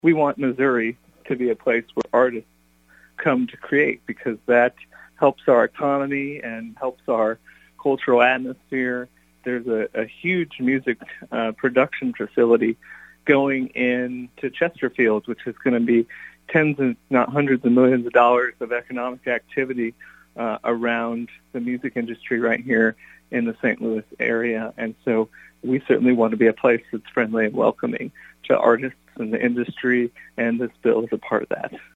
we want Missouri to be a place where artists come to create, because that helps our economy and helps our cultural atmosphere. There's a huge music production facility going into Chesterfield, which is going to be tens and not hundreds of millions of dollars of economic activity around the music industry right here in the St. Louis area. And so we certainly want to be a place that's friendly and welcoming to artists and the industry, and this bill is a part of that.